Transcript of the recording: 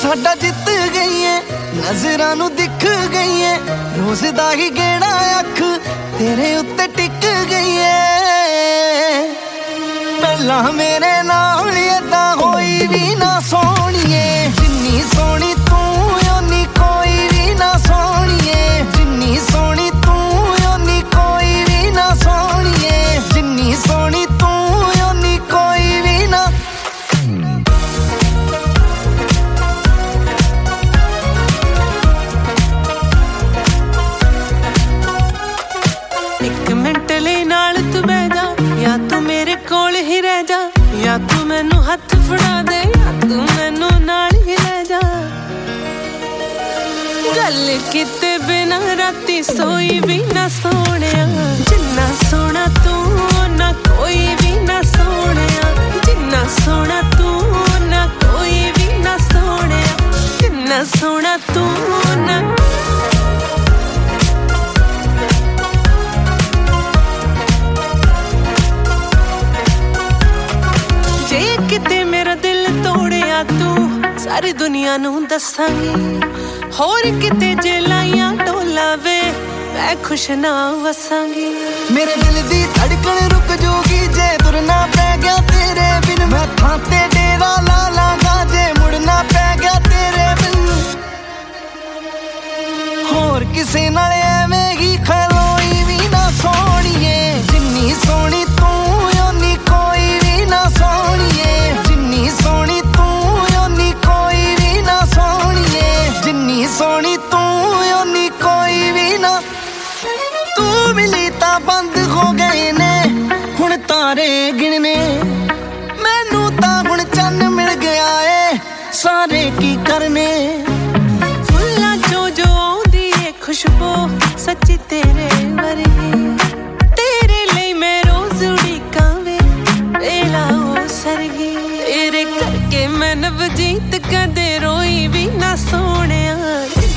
ਸਾਡਾ ਜਿੱਤ ਗਈ ਏ ਨਜ਼ਰਾਂ ਨੂੰ ਦਿਖ ਗਈ ਏ ਰੋਜ਼ ਦਾ ਹੀ ਗੇੜਾ ਅੱਖ ਤੇਰੇ ਉੱਤੇ ਟਿਕ ਗਈ ਏ ਪਹਿਲਾਂ ਮੇਰੇ ਨਾਲ ਏਦਾਂ ਹੋਈ ਵੀ ਨਾ ਸੋਹਣੀਏ ਜਿੰਨੀ ਸੋਹਣੀ ਤੂੰ ਓਨੀ ਕੋਈ ਵੀ ਨਾ ਸੋਹਣੀਏ ਜਿੰਨੀ ਸੋਹਣੀ ਤੂੰ ਓਨੀ ਕੋਈ ਵੀ ਨਾ ਸੋਹਣੀਏ ਜਿੰਨੀ ਸੋਹਣੀ ਤੂੰ ਓਨੀ ਕੋਈ ਵੀ ਨਾ ਇੱਕ ਮਿੰਟ ਲਈ ਨਾਲ ਤੂੰ ਬਹਿ ਜਾ ਜਾਂ ਤੂੰ ਮੇਰੇ ਕੋਲ ਹੀ ਰਹਿ ਜਾ ਜਾਂ ਤੂੰ ਮੈਨੂੰ ਹੱਥ ਫੜਾ ਦੇ ਜਾਂ ਤੂੰ ਮੈਨੂੰ ਨਾਲ ਹੀ ਲੈ ਜਾ ਗੱਲ ਕੀਤੇ ਬਿਨਾਂ ਰਾਤੀ ਸੋਈ ਵੀ ਨਾ ਸੋਹਣਿਆ ਜਿੰਨਾ ਸੋਹਣਾ ਤੂੰ ਨਾ ਕੋਈ ਵੀ ਨਾ ਸੋਹਣਿਆ ਜਿੰਨਾ ਸੋਹਣਾ ਤੂੰ ਨਾ ਕੋਈ ਵੀ ਨਾ ਸੋਹਣਿਆ ਜਿੰਨਾ ਸੋਹਣਾ ਤੂੰ ਨਾ ਕਿਤੇ ਮੇਰਾ ਦਿਲ ਤੋੜਿਆ ਤੂੰ ਸਾਰੀ ਦੁਨੀਆ ਨੂੰ ਦੱਸਾਂਗੀ ਹੋਰ ਕਿਤੇ ਜੇ ਲਾਈਆਂ ਢੋਲਾ ਵੇ ਮੈਂ ਖੁਸ਼ ਨਾ ਵਸਾਂਗੀ ਮੇਰੇ ਦਿਲ ਦੀ ਧੜਕਣ ਰੁਕ ਜੂਗੀ ਜੇ ਤੁਰਨਾ ਪੈ ਗਿਆ ਤੇਰੇ ਬਿਨ ਮੈਂ ਥਾਂ ਤੇ ਡੇਰਾ ਲਾ ਲਾਂਗਾ ਜੇ ਮੁੜਨਾ ਪੈ ਗਿਆ ਤੇਰੇ ਬਿਨ ਹੋਰ ਕਿਸੇ ਨਾਲ ਐਵੇਂ ਹੀ ਖਲੋਈ ਵੀ ਨਾ ਸੋਹਣੀਏ ਜਿੰਨੀ ਸੋਹਣੀ ਤੂੰ ਓਨੀ ਕੋਈ ਵੀ ਨਾ ਸੋਹਣੀਏ ਜਿੰਨੀ ਸੋਹਣੀ ਤੂੰ ਓਨੀ ਕੋਈ ਵੀ ਨਾ ਸੋਹਣੀਏ ਜਿੰਨੀ ਸੋਹਣੀ ਤੂੰ ਓਨੀ ਕੋਈ ਵੀ ਨਾ ਤੂੰ ਮਿਲੀ ਤਾਂ ਬੰਦ ਹੋ ਗਏ ਨੇ ਹੁਣ ਤਾਰੇ ਗਿਣਨੇ ਮੈਨੂੰ ਤਾਂ ਹੁਣ ਚੰਨ ਮਿਲ ਗਿਆ ਏ ਸਾਰੇ ਕੀ ਕਰਨੇ ਫੁੱਲਾਂ ਚੋਂ ਜੋ ਆਉਂਦੀ ਏ ਖੁਸ਼ਬੂ ਸੱਚੀ ਤੇਰੇ ਵਰਗੀ ਤੇਰੇ ਲਈ ਮੈਂ ਰੋਜ਼ ਉਡੀਕਾਂ ਵੇ ਵੇਲਾ ਉਹ ਸਰਗੀ ਤੇਰੇ ਕਰਕੇ ਮੈਂ ਨਵਜੀਤ ਕਦੇ ਰੋਈ ਵੀ ਨਾ ਸੋਹਣਿਆ